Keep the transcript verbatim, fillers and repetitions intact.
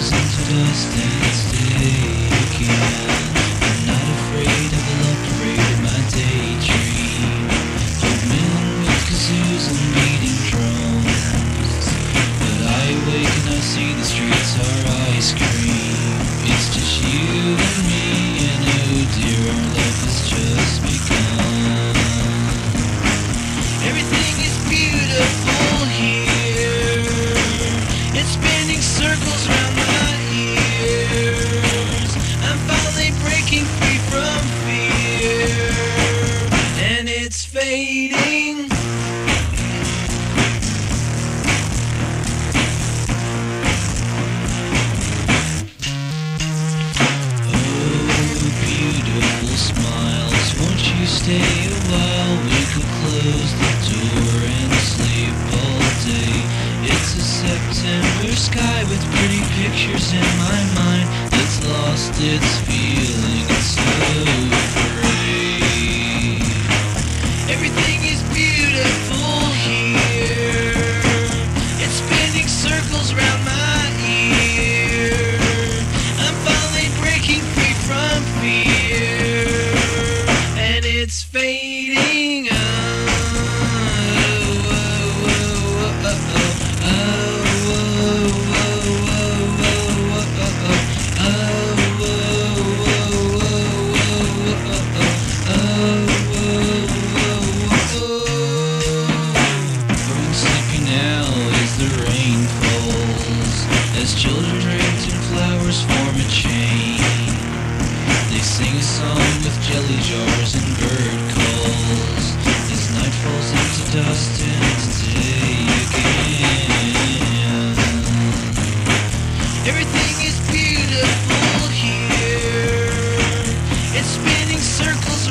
into dust and stay again. I'm not afraid of the love parade in my daydream. Old men with kazoos and beating drums. But I awake and I see the streets are ice cream. It's just you and me, and oh dear, our love has just begun. Everything is beautiful here. It's spinning circles round my ears. I'm finally breaking free from fear, and it's fading. Smiles, won't you stay a while? We could close the door and sleep all day. It's a September sky with pretty pictures in my mind that's lost its feeling. It's so gray. Everything is beautiful here. It's spinning circles round my ear. I'm finally breaking free from fear. It's fading. Oh, oh, oh, oh, oh, sleepy now as the rain falls, as children wrapped in flowers form a chain. They sing a song with jelly jars and bird calls as night falls into dust and it's day again. Everything is beautiful here. It's spinning circles